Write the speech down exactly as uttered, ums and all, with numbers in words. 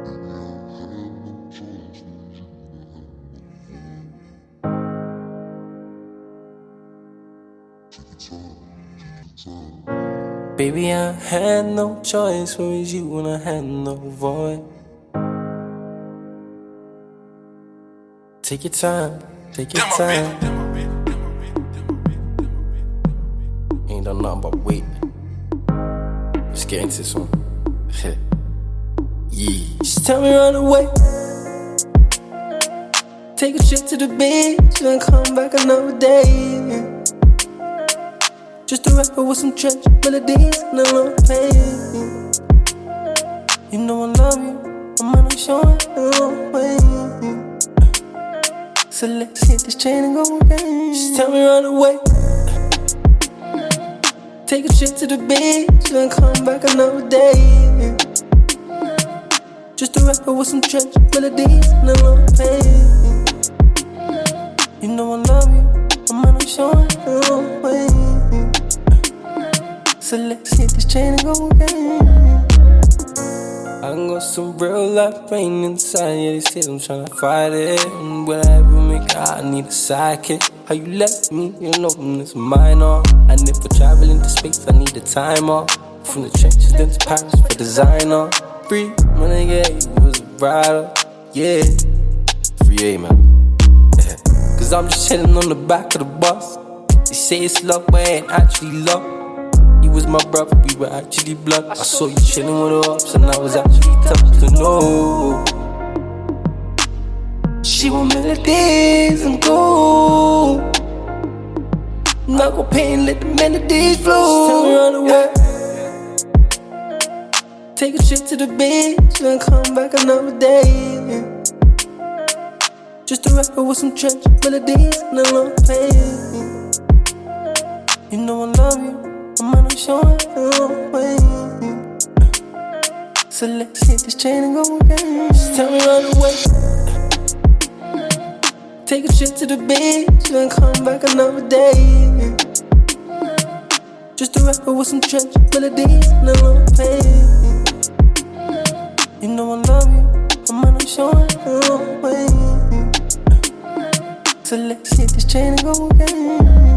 Baby, I had no choice, where was you when I had no voice? Take your time, take your time. Ain't done nothing but wait. Let's get into this one. Yeah. Just tell me run away. Take a trip to the beach and come back another day. Just a rapper with some trench melodies and a long pain. You know I love you, I'm gonna show it a long way. So let's hit this chain and go again. Just tell me run away. Take a trip to the beach and come back another day. Just a rapper with some trench melodies and a long pain. You know I love you, I'm gonna show it a long way. So let's hit this chain and go again. I got some real life pain inside, yeah, they say I'm tryna fight it. And whatever make I need a sidekick. How you left me, you know it's minor. And if we're traveling to space, I need a time off. From the trenches then to Paris for designer. Free, my nigga, you was a rider, yeah. Free A, man. Yeah. Cause I'm just chilling on the back of the bus. They say it's love, but it ain't actually love. He was my brother, we were actually blood. I saw you chilling with the ups and I was actually tough to know. She want melodies and go. Not gon' pay and let the melodies flow. Just tell me run away. Take a trip to the beach and come back another day. Just a rapper with some trench melodies and a long pain. You know I love you, I'm gonna show it a long way. So let's hit this chain and go again. Just tell me run away. Take a trip to the beach and come back another day. Just a rapper with some trench melodies and a long pain. You know I love you, I'm gonna show it a long way. So let's hit this chain and go again.